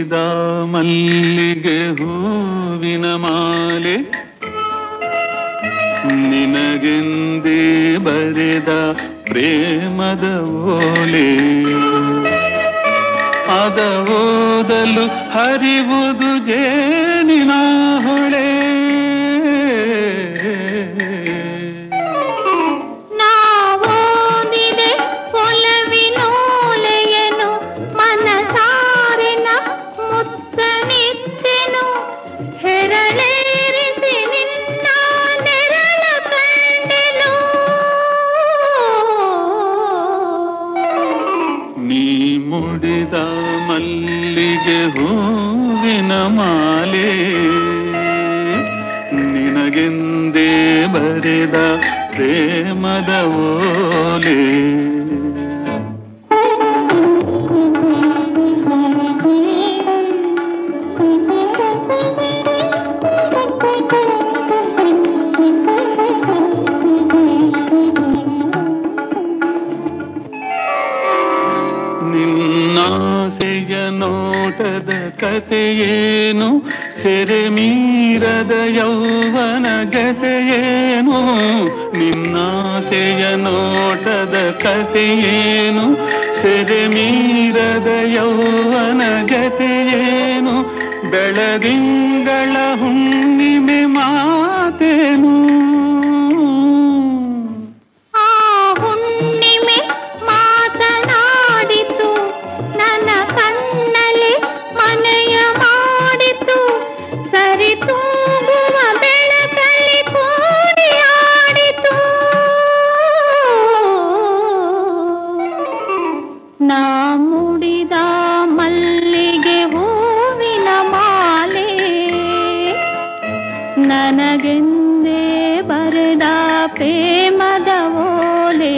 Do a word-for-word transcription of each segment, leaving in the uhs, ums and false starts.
ಮುಡಿದ ಮಲ್ಲಿಗೆ ಹೂವಿನ ಮಾಲೆ ನಿನಗೆಂದೇ ಬರೆದ ಪ್ರೇಮದ ಓಲೆ ಅದ ಓದಲು ಹರಿವುದು ಜೇನಿನ ಹೊಳೆ ಮುಡಿದ ಮಲ್ಲಿಗೆ ಹೂವಿನ ಮಾಲೆ ನಿನಗೆಂದೇ ಬರೆದ ಪ್ರೇಮದ ಓಲೆ ನಿನ್ನಾಸೆಯ ನೋಟದ ಕಥೆಯೇನು ಸೆರೆ ಮೀರದ ಯೌವನ ಗತೆಯೇನು ನಿನ್ನಾಸೆಯ ನೋಟದ ಕಥೆಯೇನು ಸೆರೆ ಮೀರದ ಯೌವನ ಗತೆಯೇನು ಬೆಳದಿಂಗಳ ಹುಣ್ಣಿಮೆ ಮಾತೇನು ನಾ ಮುಡಿದ ಮಲ್ಲಿಗೆ ಹೂವಿನ ಮಾಲೆ ನನಗೆಂದೇ ಬರೆದ ಪ್ರೇಮದ ಓಲೆ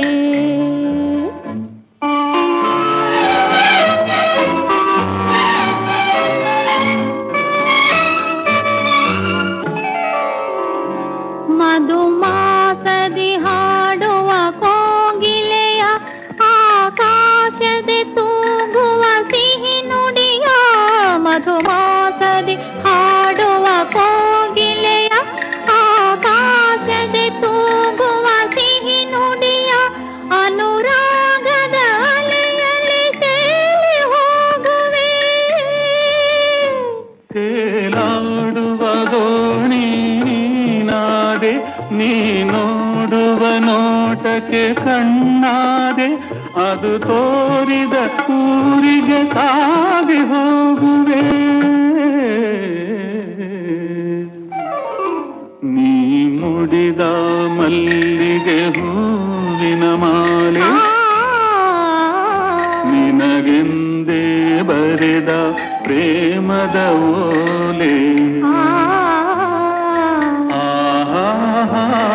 ಮಧುಮಾಸದಿ ಹಾಡುವ ಕೋಗಿಲೆಯ ಆಕಾಶದೆ ತೂಗುವ ಸಿಹಿ ನುಡಿಯ ಮಧುಮಾಸದಿ ಹಾಡುವ ಕೋಗಿಲೆಯ ಆಕಾಶದೆ ತೂಗುವ ಸಿಹಿ ನುಡಿಯ ಅನುರಾಗದ ಅಲೆಯಲ್ಲಿ ತೇಲಿ ಹೋಗುವೆ ತೇಲಾಡುವ ದೋಣಿ ನೀನಾದೆ ನೀ ನೋಡುವ ನೋಟಕ್ಕೆ ಕಣ್ಣಾದೆ ಅದು ತೋರಿದ ಊರಿಗೆ ಸಾಗಿ ಹೋಗುವೆ ನೀ ಮುಡಿದ ಮಲ್ಲಿಗೆ ಹೂವಿನ ಮಾಲೆ ನಿನಗೆಂದೇ ಬರೆದ ಪ್ರೇಮದ ಓಲೆ ಆಹಾ